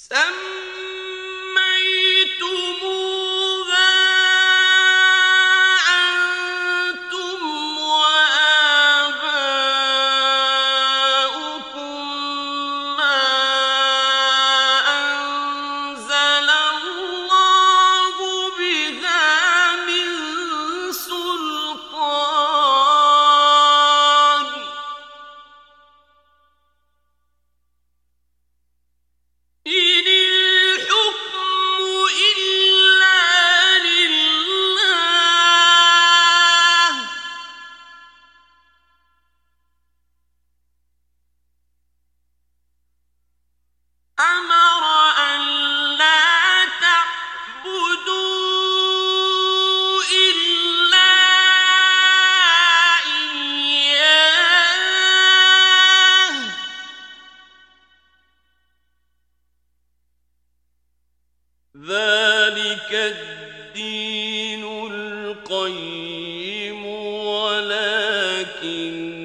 سميتموها أنتم وآباؤكم ما أنزل الله بها من سلطان إن الحكم إلا لله أمر أن لا تعبدوا إلا إياه ذلك الدين القيم ولكن